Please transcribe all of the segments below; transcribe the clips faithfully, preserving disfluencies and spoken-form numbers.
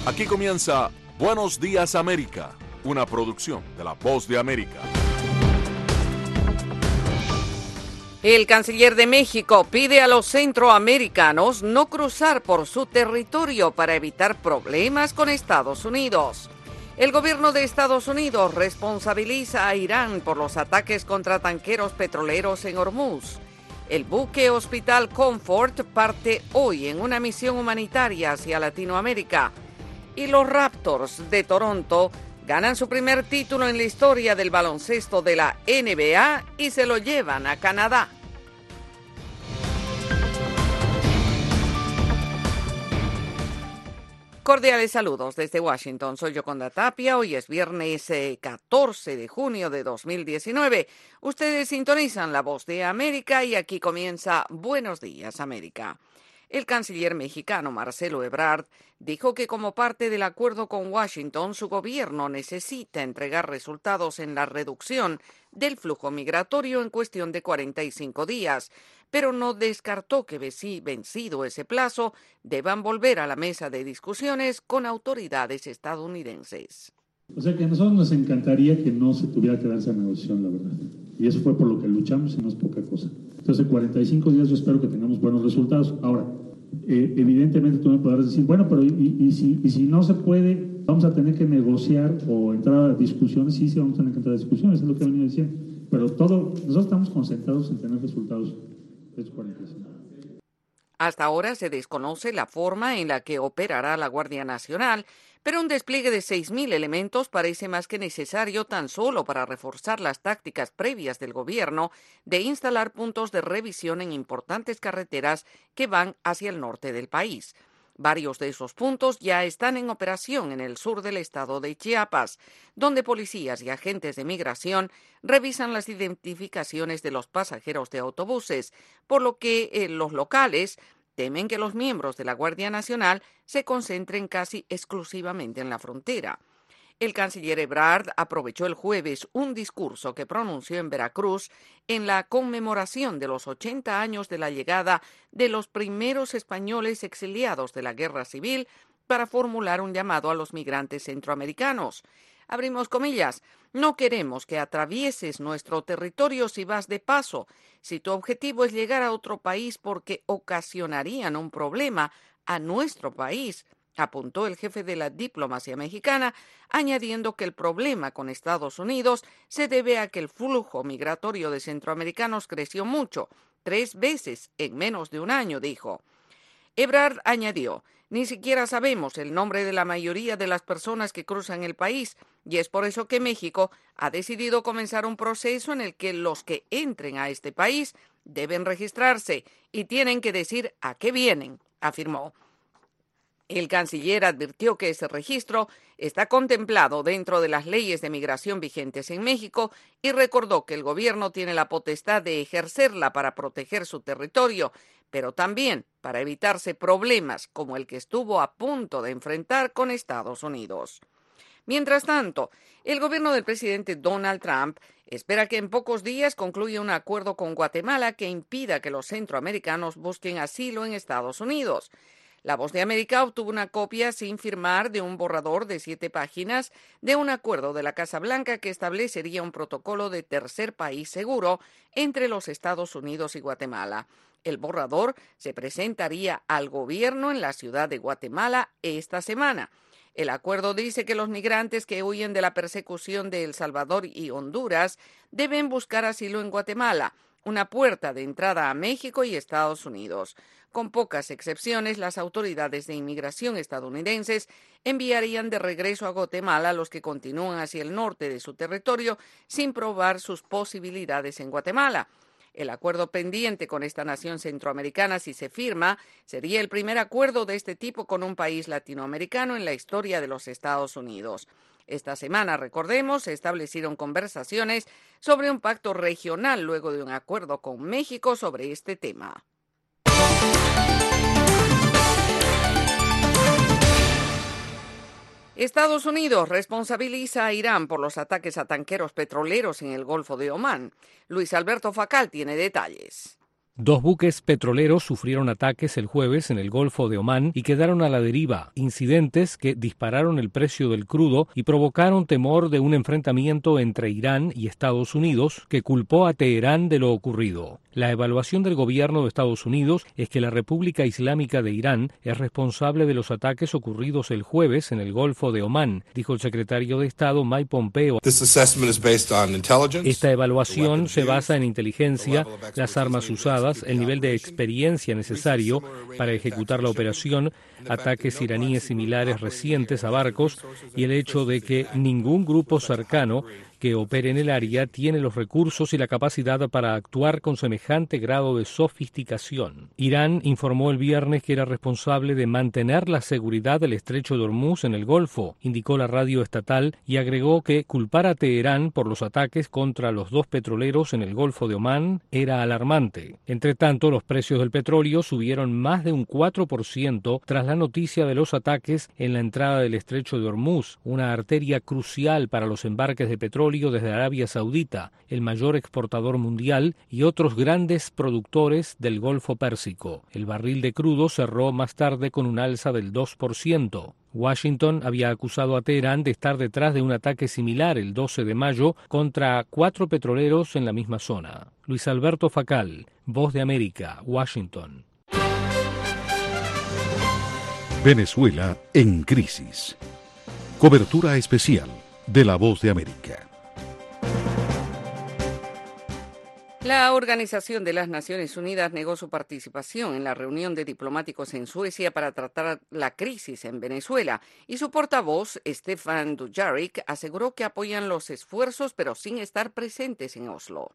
Aquí comienza Buenos Días América, una producción de La Voz de América. El canciller de México pide a los centroamericanos no cruzar por su territorio para evitar problemas con Estados Unidos. El gobierno de Estados Unidos responsabiliza a Irán por los ataques contra tanqueros petroleros en Hormuz. El buque Hospital Comfort parte hoy en una misión humanitaria hacia Latinoamérica. Y los Raptors de Toronto ganan su primer título en la historia del baloncesto de la N B A y se lo llevan a Canadá. Cordiales saludos desde Washington. Soy Yoconda Tapia. Hoy es viernes eh, catorce de junio de dos mil diecinueve. Ustedes sintonizan La Voz de América y aquí comienza Buenos Días América. El canciller mexicano Marcelo Ebrard dijo que como parte del acuerdo con Washington, su gobierno necesita entregar resultados en la reducción del flujo migratorio en cuestión de cuarenta y cinco días, pero no descartó que vencido ese plazo, deban volver a la mesa de discusiones con autoridades estadounidenses. O sea que a nosotros nos encantaría que no se tuviera que dar esa negociación, la verdad. Y eso fue por lo que luchamos y no es poca cosa. Entonces, en cuarenta y cinco días yo espero que tengamos buenos resultados. Ahora, eh, evidentemente tú me podrás decir, bueno, pero y, y, y, si, y si no se puede, vamos a tener que negociar o entrar a discusiones. Sí, sí, vamos a tener que entrar a discusiones, es lo que he venido diciendo. Pero todo, nosotros estamos concentrados en tener resultados de esos cuarenta y cinco. Hasta ahora se desconoce la forma en la que operará la Guardia Nacional, pero un despliegue de seis mil elementos parece más que necesario tan solo para reforzar las tácticas previas del gobierno de instalar puntos de revisión en importantes carreteras que van hacia el norte del país. Varios de esos puntos ya están en operación en el sur del estado de Chiapas, donde policías y agentes de migración revisan las identificaciones de los pasajeros de autobuses, por lo que eh, los locales temen que los miembros de la Guardia Nacional se concentren casi exclusivamente en la frontera. El canciller Ebrard aprovechó el jueves un discurso que pronunció en Veracruz en la conmemoración de los ochenta años de la llegada de los primeros españoles exiliados de la Guerra Civil para formular un llamado a los migrantes centroamericanos. Abrimos comillas, no queremos que atravieses nuestro territorio si vas de paso. Si tu objetivo es llegar a otro país porque ocasionarían un problema a nuestro país, apuntó el jefe de la diplomacia mexicana, añadiendo que el problema con Estados Unidos se debe a que el flujo migratorio de centroamericanos creció mucho, tres veces en menos de un año, dijo. Ebrard añadió, ni siquiera sabemos el nombre de la mayoría de las personas que cruzan el país, y es por eso que México ha decidido comenzar un proceso en el que los que entren a este país deben registrarse y tienen que decir a qué vienen, afirmó. El canciller advirtió que ese registro está contemplado dentro de las leyes de migración vigentes en México y recordó que el gobierno tiene la potestad de ejercerla para proteger su territorio, pero también para evitarse problemas como el que estuvo a punto de enfrentar con Estados Unidos. Mientras tanto, el gobierno del presidente Donald Trump espera que en pocos días concluya un acuerdo con Guatemala que impida que los centroamericanos busquen asilo en Estados Unidos. La Voz de América obtuvo una copia sin firmar de un borrador de siete páginas de un acuerdo de la Casa Blanca que establecería un protocolo de tercer país seguro entre los Estados Unidos y Guatemala. El borrador se presentaría al gobierno en la ciudad de Guatemala esta semana. El acuerdo dice que los migrantes que huyen de la persecución de El Salvador y Honduras deben buscar asilo en Guatemala, una puerta de entrada a México y Estados Unidos. Con pocas excepciones, las autoridades de inmigración estadounidenses enviarían de regreso a Guatemala a los que continúan hacia el norte de su territorio sin probar sus posibilidades en Guatemala. El acuerdo pendiente con esta nación centroamericana, si se firma, sería el primer acuerdo de este tipo con un país latinoamericano en la historia de los Estados Unidos. Esta semana, recordemos, se establecieron conversaciones sobre un pacto regional luego de un acuerdo con México sobre este tema. Estados Unidos responsabiliza a Irán por los ataques a tanqueros petroleros en el Golfo de Omán. Luis Alberto Facal tiene detalles. Dos buques petroleros sufrieron ataques el jueves en el Golfo de Omán y quedaron a la deriva, incidentes que dispararon el precio del crudo y provocaron temor de un enfrentamiento entre Irán y Estados Unidos, que culpó a Teherán de lo ocurrido. La evaluación del gobierno de Estados Unidos es que la República Islámica de Irán es responsable de los ataques ocurridos el jueves en el Golfo de Omán, dijo el secretario de Estado Mike Pompeo. Esta evaluación se basa en inteligencia, las armas usadas, el nivel de experiencia necesario para ejecutar la operación, ataques iraníes similares recientes a barcos y el hecho de que ningún grupo cercano que opere en el área tiene los recursos y la capacidad para actuar con semejante grado de sofisticación. Irán informó el viernes que era responsable de mantener la seguridad del estrecho de Hormuz en el Golfo, indicó la radio estatal, y agregó que culpar a Teherán por los ataques contra los dos petroleros en el Golfo de Omán era alarmante. Entre tanto, los precios del petróleo subieron más de un cuatro por ciento tras la noticia de los ataques en la entrada del estrecho de Hormuz, una arteria crucial para los embarques de petróleo desde Arabia Saudita, el mayor exportador mundial, y otros grandes productores del Golfo Pérsico. El barril de crudo cerró más tarde con un alza del dos por ciento. Washington había acusado a Teherán de estar detrás de un ataque similar el doce de mayo contra cuatro petroleros en la misma zona. Luis Alberto Facal, Voz de América, Washington. Venezuela en crisis. Cobertura especial de La Voz de América. La Organización de las Naciones Unidas negó su participación en la reunión de diplomáticos en Suecia para tratar la crisis en Venezuela, y su portavoz, Stefan Dujarric, aseguró que apoyan los esfuerzos pero sin estar presentes en Oslo.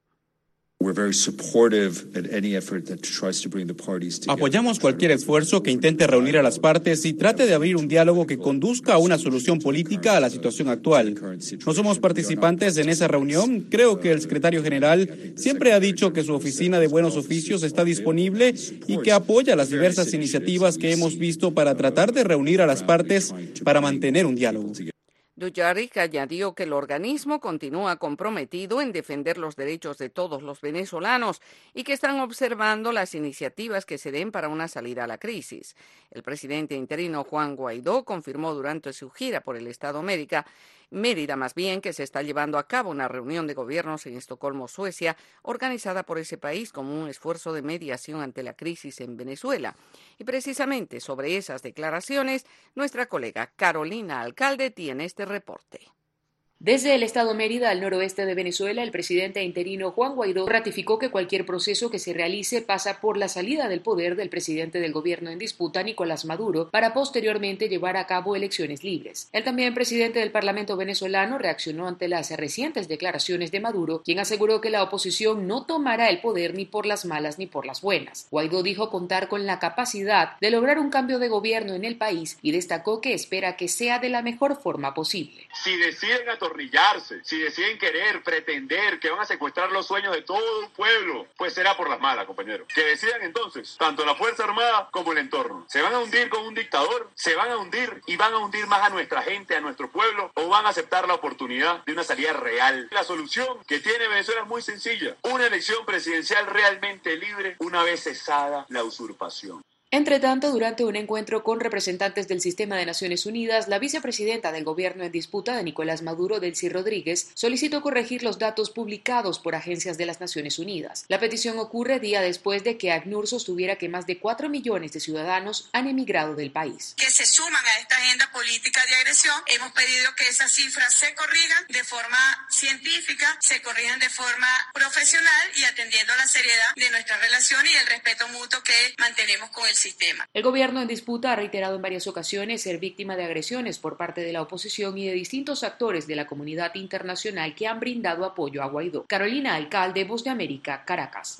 Apoyamos cualquier esfuerzo que intente reunir a las partes y trate de abrir un diálogo que conduzca a una solución política a la situación actual. No somos participantes en esa reunión. Creo que el secretario general siempre ha dicho que su oficina de buenos oficios está disponible y que apoya las diversas iniciativas que hemos visto para tratar de reunir a las partes para mantener un diálogo. Dujarric añadió que el organismo continúa comprometido en defender los derechos de todos los venezolanos y que están observando las iniciativas que se den para una salida a la crisis. El presidente interino Juan Guaidó confirmó durante su gira por el Estado Mérida, Mérida más bien, que se está llevando a cabo una reunión de gobiernos en Estocolmo, Suecia, organizada por ese país como un esfuerzo de mediación ante la crisis en Venezuela. Y precisamente sobre esas declaraciones, nuestra colega Carolina Alcalde tiene este reporte. Desde el estado Mérida, al noroeste de Venezuela, el presidente interino Juan Guaidó ratificó que cualquier proceso que se realice pasa por la salida del poder del presidente del gobierno en disputa, Nicolás Maduro, para posteriormente llevar a cabo elecciones libres. El también presidente del Parlamento venezolano reaccionó ante las recientes declaraciones de Maduro, quien aseguró que la oposición no tomará el poder ni por las malas ni por las buenas. Guaidó dijo contar con la capacidad de lograr un cambio de gobierno en el país y destacó que espera que sea de la mejor forma posible. Si deciden atornillarse, si deciden querer, pretender que van a secuestrar los sueños de todo un pueblo, pues será por las malas, compañeros. Que decidan entonces, tanto la Fuerza Armada como el entorno. ¿Se van a hundir con un dictador? ¿Se van a hundir y van a hundir más a nuestra gente, a nuestro pueblo? ¿O van a aceptar la oportunidad de una salida real? La solución que tiene Venezuela es muy sencilla. Una elección presidencial realmente libre una vez cesada la usurpación. Entre tanto, durante un encuentro con representantes del sistema de Naciones Unidas, la vicepresidenta del gobierno en disputa de Nicolás Maduro, Delcy Rodríguez, solicitó corregir los datos publicados por agencias de las Naciones Unidas. La petición ocurre día después de que ACNUR sostuviera que más de cuatro millones de ciudadanos han emigrado del país. Que se suman a esta agenda política de agresión, hemos pedido que esas cifras se corrijan de forma científica, se corrijan de forma profesional y atendiendo a la seriedad de nuestra relación y el respeto mutuo que mantenemos con el sistema. El gobierno en disputa ha reiterado en varias ocasiones ser víctima de agresiones por parte de la oposición y de distintos actores de la comunidad internacional que han brindado apoyo a Guaidó. Carolina Alcalde, Voz de América, Caracas.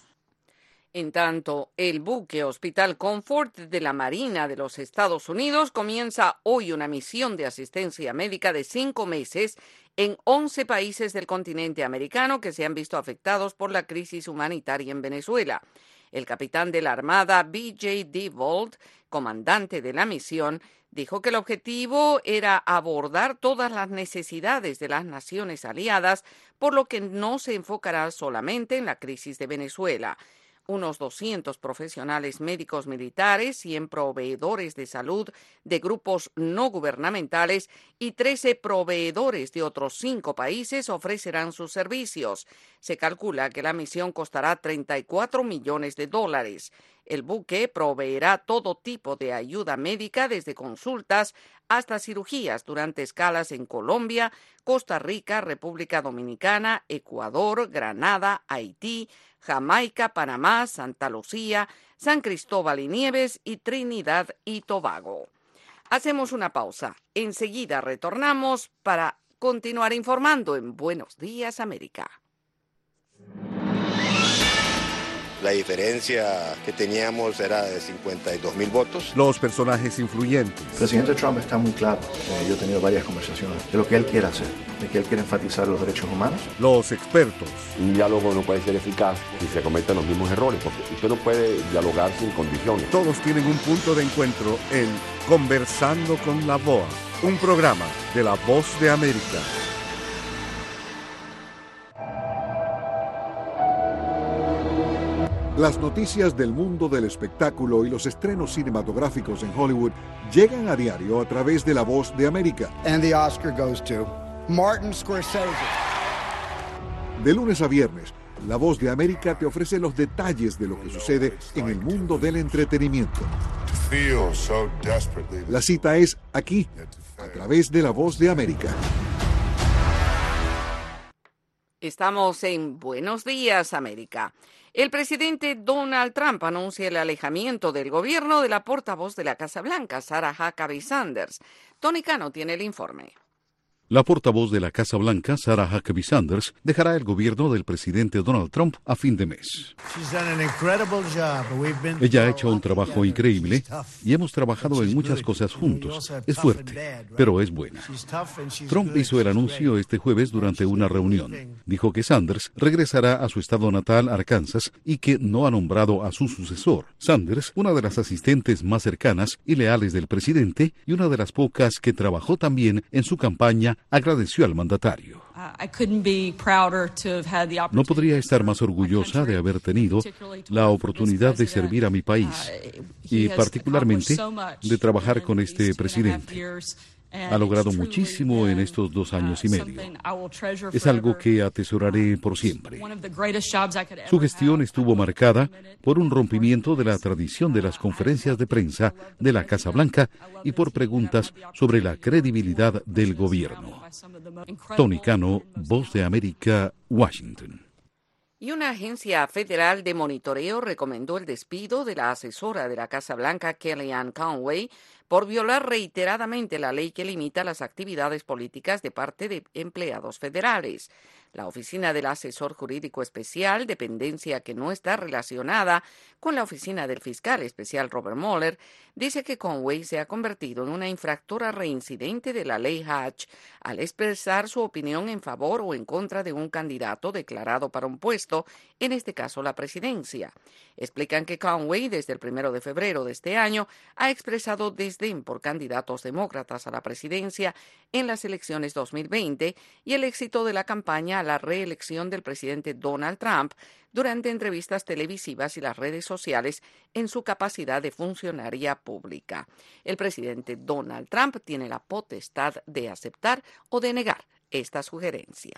En tanto, el buque Hospital Comfort de la Marina de los Estados Unidos comienza hoy una misión de asistencia médica de cinco meses en once países del continente americano que se han visto afectados por la crisis humanitaria en Venezuela. El capitán de la Armada, B J DeVault, comandante de la misión, dijo que el objetivo era abordar todas las necesidades de las naciones aliadas, por lo que no se enfocará solamente en la crisis de Venezuela. unos doscientos profesionales médicos militares, cien proveedores de salud de grupos no gubernamentales y trece proveedores de otros cinco países ofrecerán sus servicios. Se calcula que la misión costará treinta y cuatro millones de dólares. El buque proveerá todo tipo de ayuda médica, desde consultas hasta cirugías durante escalas en Colombia, Costa Rica, República Dominicana, Ecuador, Granada, Haití, Jamaica, Panamá, Santa Lucía, San Cristóbal y Nieves y Trinidad y Tobago. Hacemos una pausa. Enseguida retornamos para continuar informando en Buenos Días, América. La diferencia que teníamos era de cincuenta y dos mil votos. Los personajes influyentes. El presidente Trump está muy claro. Eh, yo he tenido varias conversaciones de lo que él quiere hacer, de que él quiere enfatizar los derechos humanos. Los expertos. Un diálogo no puede ser eficaz si se cometen los mismos errores, porque usted no puede dialogar sin condiciones. Todos tienen un punto de encuentro en Conversando con la V O A, un programa de La Voz de América. Las noticias del mundo del espectáculo y los estrenos cinematográficos en Hollywood llegan a diario a través de La Voz de América. And the Oscar goes to Martin Scorsese. De lunes a viernes, La Voz de América te ofrece los detalles de lo que sucede en el mundo del entretenimiento. La cita es aquí, a través de La Voz de América. Estamos en Buenos Días, América. El presidente Donald Trump anuncia el alejamiento del gobierno de la portavoz de la Casa Blanca, Sarah Huckabee Sanders. Tony Cano tiene el informe. La portavoz de la Casa Blanca, Sarah Huckabee Sanders, dejará el gobierno del presidente Donald Trump a fin de mes. Ella ha hecho un trabajo increíble y hemos trabajado en muchas cosas juntos. Es fuerte, pero es buena. Trump hizo el anuncio este jueves durante una reunión. Dijo que Sanders regresará a su estado natal, Arkansas, y que no ha nombrado a su sucesor. Sanders, una de las asistentes más cercanas y leales del presidente y una de las pocas que trabajó también en su campaña, agradeció al mandatario. No podría estar más orgullosa de haber tenido la oportunidad de servir a mi país y particularmente de trabajar con este presidente. Ha logrado muchísimo en estos dos años y medio. Es algo que atesoraré por siempre. Su gestión estuvo marcada por un rompimiento de la tradición de las conferencias de prensa de la Casa Blanca y por preguntas sobre la credibilidad del gobierno. Tony Cano, Voz de América, Washington. Y una agencia federal de monitoreo recomendó el despido de la asesora de la Casa Blanca, Kellyanne Conway, por violar reiteradamente la ley que limita las actividades políticas de parte de empleados federales. La oficina del asesor jurídico especial, dependencia que no está relacionada con la oficina del fiscal especial Robert Mueller, dice que Conway se ha convertido en una infractora reincidente de la ley Hatch al expresar su opinión en favor o en contra de un candidato declarado para un puesto, en este caso la presidencia. Explican que Conway, desde el primero de febrero de este año, ha expresado desdén por candidatos demócratas a la presidencia en las elecciones dos mil veinte y el éxito de la campaña a la reelección del presidente Donald Trump durante entrevistas televisivas y las redes sociales en su capacidad de funcionaria pública. El presidente Donald Trump tiene la potestad de aceptar o de negar esta sugerencia.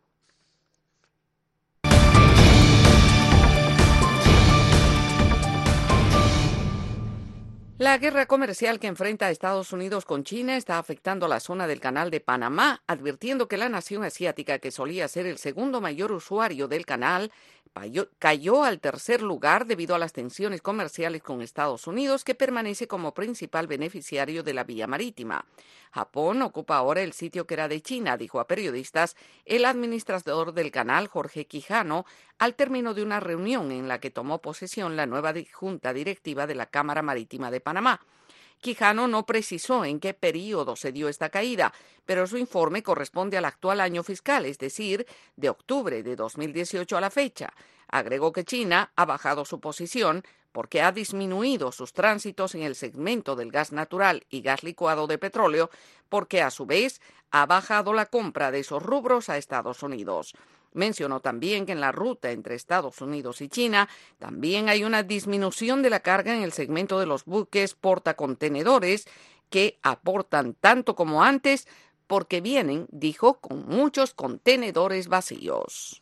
La guerra comercial que enfrenta a Estados Unidos con China está afectando a la zona del Canal de Panamá, advirtiendo que la nación asiática, que solía ser el segundo mayor usuario del canal, cayó al tercer lugar debido a las tensiones comerciales con Estados Unidos, que permanece como principal beneficiario de la vía marítima. Japón ocupa ahora el sitio que era de China, dijo a periodistas el administrador del canal, Jorge Quijano, al término de una reunión en la que tomó posesión la nueva junta directiva de la Cámara Marítima de Panamá. Quijano no precisó en qué período se dio esta caída, pero su informe corresponde al actual año fiscal, es decir, de octubre de dos mil dieciocho a la fecha. Agregó que China ha bajado su posición porque ha disminuido sus tránsitos en el segmento del gas natural y gas licuado de petróleo, porque a su vez ha bajado la compra de esos rubros a Estados Unidos. Mencionó también que en la ruta entre Estados Unidos y China también hay una disminución de la carga en el segmento de los buques portacontenedores que aportan tanto como antes porque vienen, dijo, con muchos contenedores vacíos.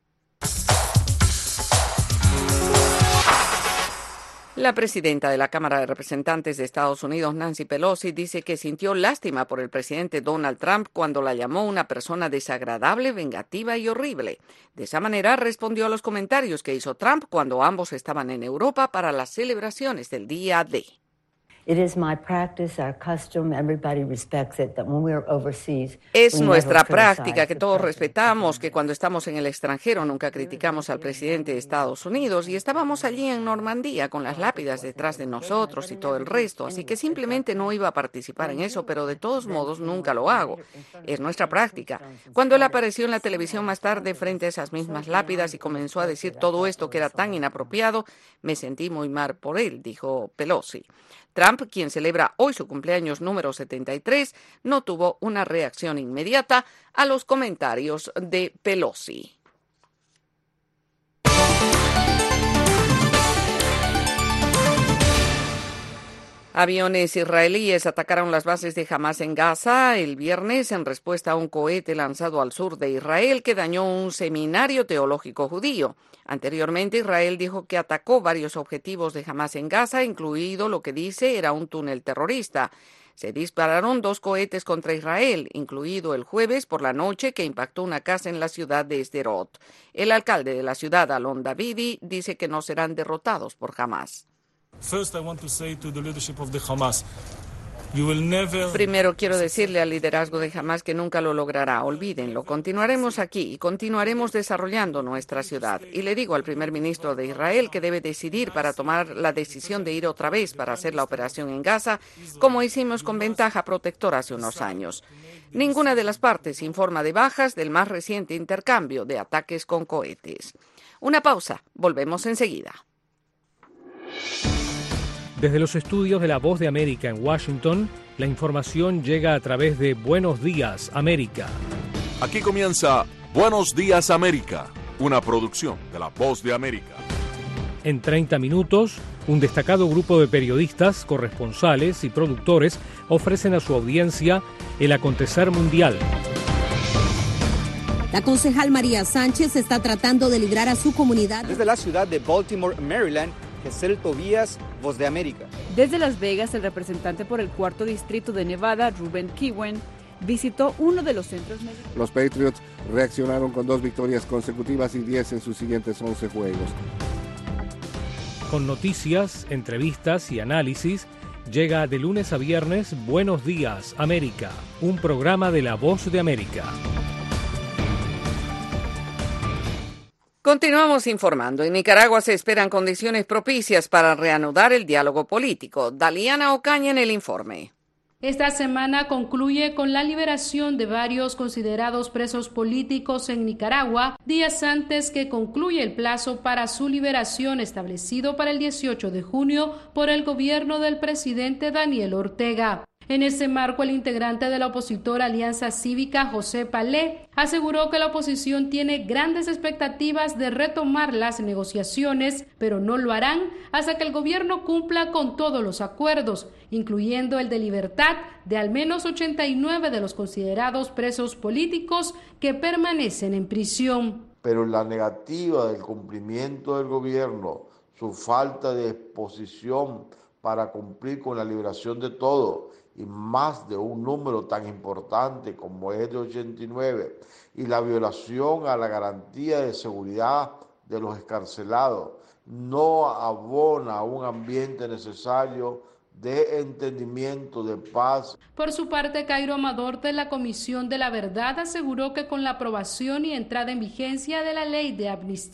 La presidenta de la Cámara de Representantes de Estados Unidos, Nancy Pelosi, dice que sintió lástima por el presidente Donald Trump cuando la llamó una persona desagradable, vengativa y horrible. De esa manera respondió a los comentarios que hizo Trump cuando ambos estaban en Europa para las celebraciones del Día D. Es nuestra práctica que todos respetamos, que cuando estamos en el extranjero nunca criticamos al presidente de Estados Unidos, y estábamos allí en Normandía con las lápidas detrás de nosotros y todo el resto, así que simplemente no iba a participar en eso, pero de todos modos nunca lo hago. Es nuestra práctica. Cuando él apareció en la televisión más tarde frente a esas mismas lápidas y comenzó a decir todo esto que era tan inapropiado, me sentí muy mal por él, dijo Pelosi. Trump, quien celebra hoy su cumpleaños número setenta y tres, no tuvo una reacción inmediata a los comentarios de Pelosi. Aviones israelíes atacaron las bases de Hamas en Gaza el viernes en respuesta a un cohete lanzado al sur de Israel que dañó un seminario teológico judío. Anteriormente, Israel dijo que atacó varios objetivos de Hamas en Gaza, incluido lo que dice era un túnel terrorista. Se dispararon dos cohetes contra Israel, incluido el jueves por la noche que impactó una casa en la ciudad de Sderot. El alcalde de la ciudad, Alon Davidi, dice que no serán derrotados por Hamas. First, I want to say to the leadership of the Hamas, you will never... Primero quiero decirle al liderazgo de Hamas que nunca lo logrará. Olvídenlo. Continuaremos aquí y continuaremos desarrollando nuestra ciudad. Y le digo al primer ministro de Israel que debe decidir para tomar la decisión de ir otra vez para hacer la operación en Gaza, como hicimos con ventaja protectora hace unos años. Ninguna de las partes informa de bajas del más reciente intercambio de ataques con cohetes. Una pausa. Volvemos enseguida. Desde los estudios de La Voz de América en Washington, la información llega a través de Buenos Días, América. Aquí comienza Buenos Días, América, una producción de La Voz de América. En treinta minutos, un destacado grupo de periodistas, corresponsales y productores ofrecen a su audiencia el acontecer mundial. La concejal María Sánchez está tratando de librar a su comunidad. Desde la ciudad de Baltimore, Maryland, Gesel Tobías, Voz de América. Desde Las Vegas, el representante por el cuarto distrito de Nevada, Ruben Kiwen, visitó uno de los centros médicos. Los Patriots reaccionaron con dos victorias consecutivas y diez en sus siguientes once juegos. Con noticias, entrevistas y análisis, llega de lunes a viernes Buenos Días, América, un programa de La Voz de América. Continuamos informando. En Nicaragua se esperan condiciones propicias para reanudar el diálogo político. Daliana Ocaña en el informe. Esta semana concluye con la liberación de varios considerados presos políticos en Nicaragua, días antes que concluya el plazo para su liberación establecido para el dieciocho de junio por el gobierno del presidente Daniel Ortega. En ese marco, el integrante de la opositora Alianza Cívica, José Palé, aseguró que la oposición tiene grandes expectativas de retomar las negociaciones, pero no lo harán hasta que el gobierno cumpla con todos los acuerdos, incluyendo el de libertad de al menos ochenta y nueve de los considerados presos políticos que permanecen en prisión. Pero la negativa del cumplimiento del gobierno, su falta de exposición para cumplir con la liberación de todos, y más de un número tan importante como es de ochenta y nueve, y la violación a la garantía de seguridad de los excarcelados, no abona un ambiente necesario de entendimiento, de paz. Por su parte, Cairo Amador de la Comisión de la Verdad aseguró que con la aprobación y entrada en vigencia de la ley de amnistía,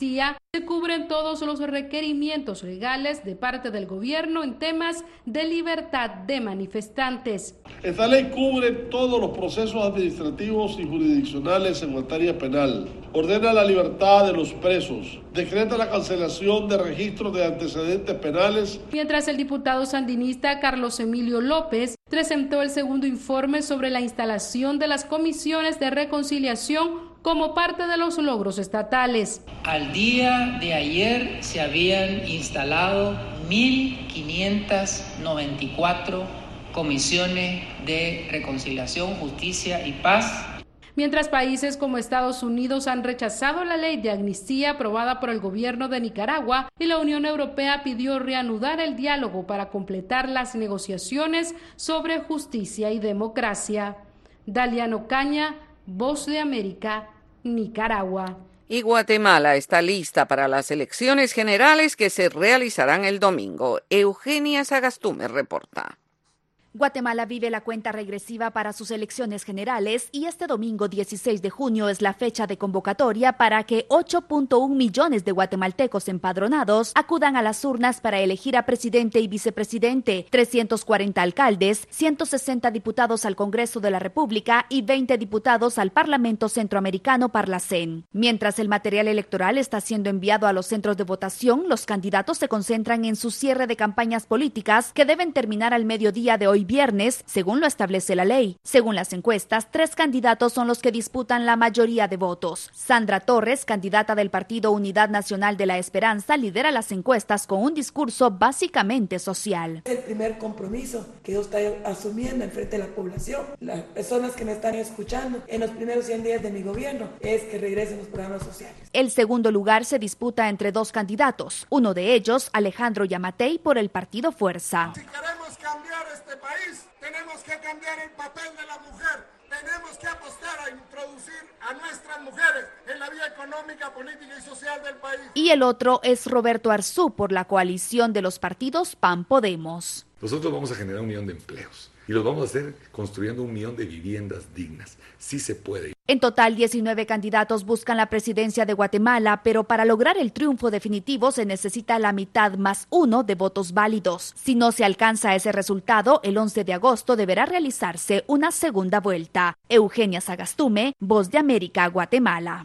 Se cubren todos los requerimientos legales de parte del gobierno en temas de libertad de manifestantes. Esta ley cubre todos los procesos administrativos y jurisdiccionales en materia penal, ordena la libertad de los presos, decreta la cancelación de registros de antecedentes penales. Mientras el diputado sandinista Carlos Emilio López presentó el segundo informe sobre la instalación de las comisiones de reconciliación como parte de los logros estatales. Al día de ayer se habían instalado mil quinientas noventa y cuatro comisiones de reconciliación, justicia y paz. Mientras países como Estados Unidos han rechazado la ley de amnistía aprobada por el gobierno de Nicaragua y la Unión Europea pidió reanudar el diálogo para completar las negociaciones sobre justicia y democracia. Daliano Caña, Voz de América, Nicaragua. Y Guatemala está lista para las elecciones generales que se realizarán el domingo. Eugenia Sagastume reporta. Guatemala vive la cuenta regresiva para sus elecciones generales y este domingo dieciséis de junio es la fecha de convocatoria para que ocho punto uno millones de guatemaltecos empadronados acudan a las urnas para elegir a presidente y vicepresidente, trescientos cuarenta alcaldes, ciento sesenta diputados al Congreso de la República y veinte diputados al Parlamento Centroamericano Parlacén. Mientras el material electoral está siendo enviado a los centros de votación, los candidatos se concentran en su cierre de campañas políticas que deben terminar al mediodía de hoy viernes, según lo establece la ley. Según las encuestas, tres candidatos son los que disputan la mayoría de votos. Sandra Torres, candidata del Partido Unidad Nacional de la Esperanza, lidera las encuestas con un discurso básicamente social. El primer compromiso que yo estoy asumiendo en frente de la población, las personas que me están escuchando en los primeros cien días de mi gobierno, es que regresen los programas sociales. El segundo lugar se disputa entre dos candidatos, uno de ellos, Alejandro Yamatei, por el Partido Fuerza. Si queremos cambiar este país, tenemos que cambiar el papel de la mujer. Tenemos que apostar a introducir a nuestras mujeres en la vida económica, política y social del país. Y el otro es Roberto Arzú por la coalición de los partidos P A N Podemos. Nosotros vamos a generar un millón de empleos y los vamos a hacer construyendo un millón de viviendas dignas. Sí se puede. En total, diecinueve candidatos buscan la presidencia de Guatemala, pero para lograr el triunfo definitivo se necesita la mitad más uno de votos válidos. Si no se alcanza ese resultado, el once de agosto deberá realizarse una segunda vuelta. Eugenia Sagastume, Voz de América, Guatemala.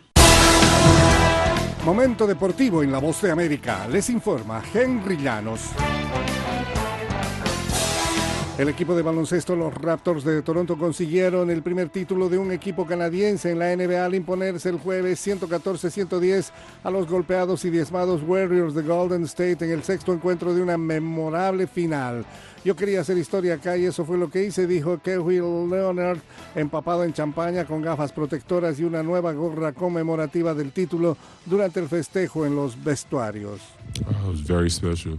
Momento deportivo en La Voz de América. Les informa Henry Llanos. El equipo de baloncesto, los Raptors de Toronto, consiguieron el primer título de un equipo canadiense en la N B A al imponerse el jueves ciento catorce a ciento diez a los golpeados y diezmados Warriors de Golden State en el sexto encuentro de una memorable final. Yo quería hacer historia acá y eso fue lo que hice, dijo Kawhi Leonard, empapado en champaña con gafas protectoras y una nueva gorra conmemorativa del título durante el festejo en los vestuarios. Oh, it was very special.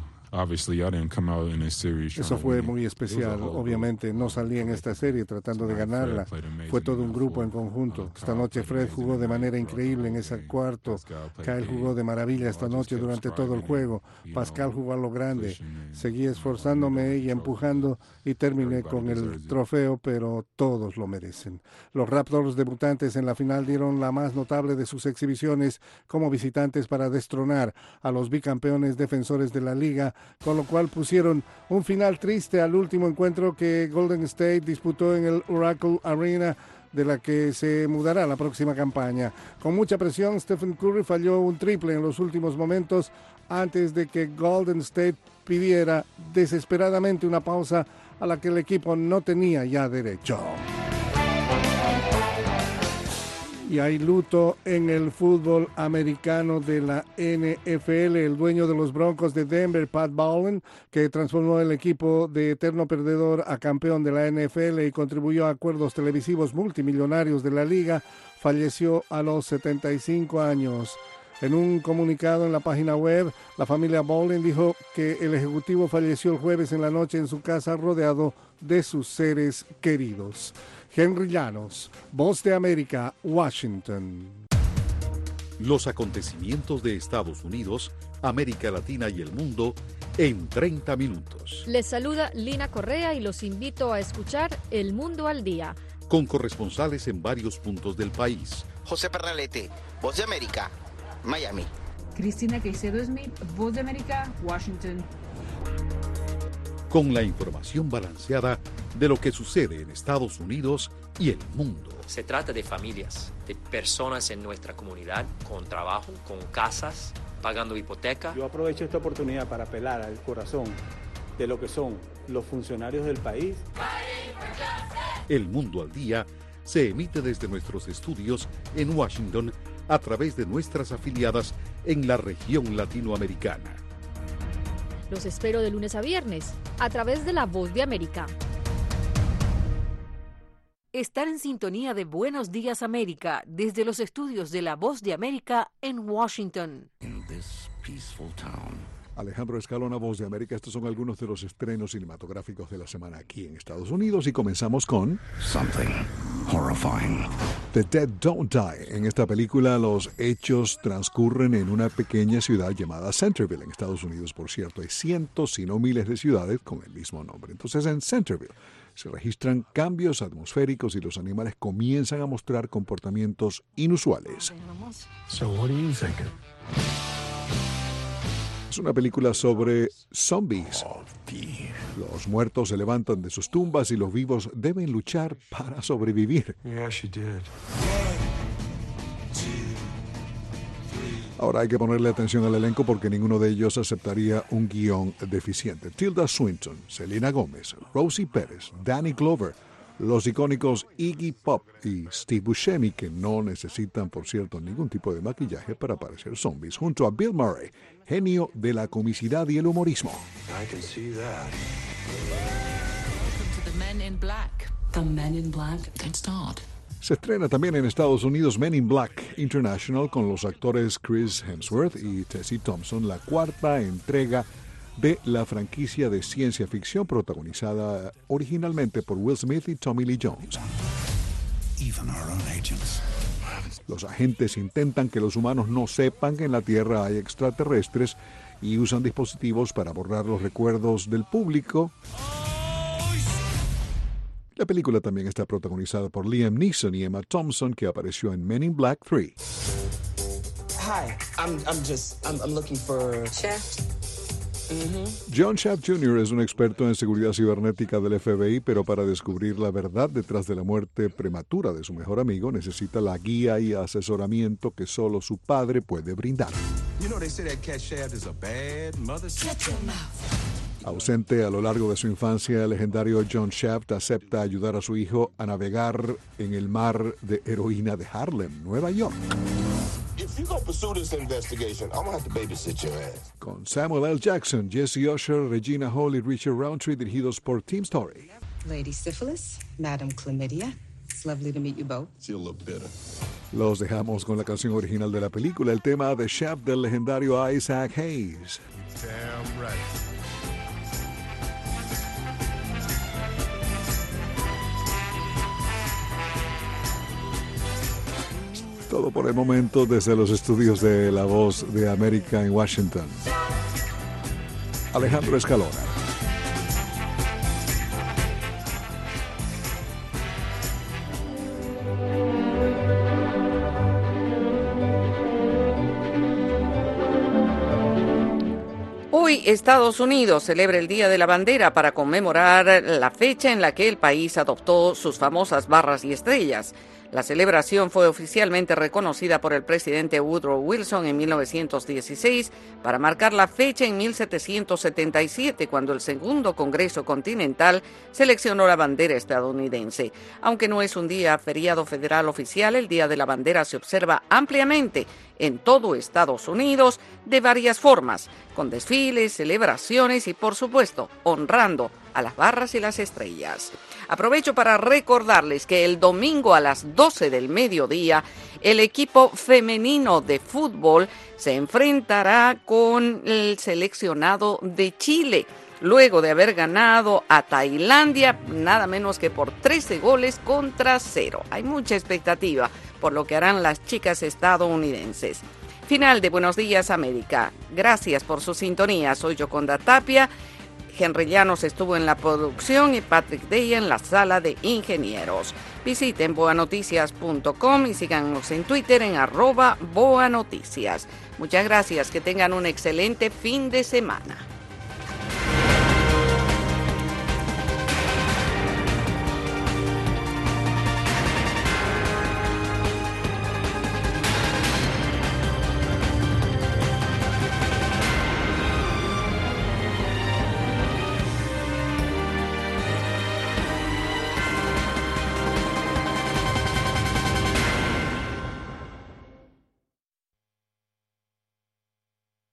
Eso fue muy especial. Obviamente no salí en esta serie tratando de ganarla. Fue todo un grupo en conjunto. Esta noche Fred jugó de manera increíble en ese cuarto. Kyle jugó de maravilla esta noche durante todo el juego. Pascal jugó a lo grande. Seguí esforzándome y empujando y terminé con el trofeo, pero todos lo merecen. Los Raptors debutantes en la final dieron la más notable de sus exhibiciones como visitantes para destronar a los bicampeones defensores de la liga, con lo cual pusieron un final triste al último encuentro que Golden State disputó en el Oracle Arena, de la que se mudará la próxima campaña. Con mucha presión, Stephen Curry falló un triple en los últimos momentos antes de que Golden State pidiera desesperadamente una pausa a la que el equipo no tenía ya derecho. Y hay luto en el fútbol americano de la N F L. El dueño de los Broncos de Denver, Pat Bowlen, que transformó el equipo de eterno perdedor a campeón de la N F L y contribuyó a acuerdos televisivos multimillonarios de la liga, falleció a los setenta y cinco años. En un comunicado en la página web, la familia Bowlen dijo que el ejecutivo falleció el jueves en la noche en su casa rodeado de sus seres queridos. Henry Llanos, Voz de América, Washington. Los acontecimientos de Estados Unidos, América Latina y el mundo en treinta minutos. Les saluda Lina Correa y los invito a escuchar El Mundo al Día. Con corresponsales en varios puntos del país. José Pernalete, Voz de América, Miami. Cristina Caicedo Smith, Voz de América, Washington. Con la información balanceada de lo que sucede en Estados Unidos y el mundo. Se trata de familias, de personas en nuestra comunidad con trabajo, con casas, pagando hipoteca. Yo aprovecho esta oportunidad para apelar al corazón de lo que son los funcionarios del país. El Mundo al Día se emite desde nuestros estudios en Washington a través de nuestras afiliadas en la región latinoamericana. Los espero de lunes a viernes a través de La Voz de América. Estar en sintonía de Buenos Días América desde los estudios de La Voz de América en Washington. Alejandro Escalona, Voz de América. Estos son algunos de los estrenos cinematográficos de la semana aquí en Estados Unidos y comenzamos con Something Horrifying. The Dead Don't Die. En esta película los hechos transcurren en una pequeña ciudad llamada Centerville, en Estados Unidos, por cierto. Hay cientos, si no miles de ciudades con el mismo nombre. Entonces en Centerville se registran cambios atmosféricos y los animales comienzan a mostrar comportamientos inusuales. So what do you think? Es una película sobre zombies. Los muertos se levantan de sus tumbas y los vivos deben luchar para sobrevivir. Yeah, she did. Ahora hay que ponerle atención al elenco porque ninguno de ellos aceptaría un guión deficiente. Tilda Swinton, Selena Gómez, Rosie Pérez, Danny Glover, los icónicos Iggy Pop y Steve Buscemi, que no necesitan, por cierto, ningún tipo de maquillaje para parecer zombies, junto a Bill Murray, genio de la comicidad y el humorismo. I can see that. Welcome to the Men in Black. The Men in Black can start. Se estrena también en Estados Unidos Men in Black International con los actores Chris Hemsworth y Tessa Thompson, la cuarta entrega de la franquicia de ciencia ficción protagonizada originalmente por Will Smith y Tommy Lee Jones. Even our own agents. Los agentes intentan que los humanos no sepan que en la Tierra hay extraterrestres y usan dispositivos para borrar los recuerdos del público. La película también está protagonizada por Liam Neeson y Emma Thompson, que apareció en Men in Black tres. Hi, I'm I'm just I'm, I'm looking for Shaft. Mm-hmm. John Shaft junior es un experto en seguridad cibernética del F B I, pero para descubrir la verdad detrás de la muerte prematura de su mejor amigo necesita la guía y asesoramiento que solo su padre puede brindar. You know they say that cat Shaft is a bad mother. Shut your mouth. Ausente a lo largo de su infancia, el legendario John Shaft acepta ayudar a su hijo a navegar en el mar de heroína de Harlem, Nueva York. If you gonna pursue this investigation, I'm gonna have to babysit your ass. Con Samuel L. Jackson, Jesse Usher, Regina Hall y Richard Roundtree, dirigidos por Team Story. Lady Syphilis, Madam Chlamydia. It's lovely to meet you both. She'll look better. Los dejamos con la canción original de la película, el tema de Shaft del legendario Isaac Hayes. Damn right. Todo por el momento desde los estudios de La Voz de América en Washington. Alejandro Escalona. Hoy Estados Unidos celebra el Día de la Bandera para conmemorar la fecha en la que el país adoptó sus famosas barras y estrellas. La celebración fue oficialmente reconocida por el presidente Woodrow Wilson en mil novecientos dieciséis para marcar la fecha en mil setecientos setenta y siete, cuando el segundo Congreso Continental seleccionó la bandera estadounidense. Aunque no es un día feriado federal oficial, el Día de la Bandera se observa ampliamente en todo Estados Unidos de varias formas, con desfiles, celebraciones y, por supuesto, honrando a las barras y las estrellas. Aprovecho para recordarles que el domingo a las doce del mediodía, el equipo femenino de fútbol se enfrentará con el seleccionado de Chile, luego de haber ganado a Tailandia nada menos que por trece goles contra cero. Hay mucha expectativa por lo que harán las chicas estadounidenses. Final de Buenos Días América. Gracias por su sintonía. Soy Yoconda Tapia. Henry Llanos estuvo en la producción y Patrick Day en la sala de ingenieros. Visiten boa noticias punto com y síganos en Twitter en arroba boanoticias. Muchas gracias, que tengan un excelente fin de semana.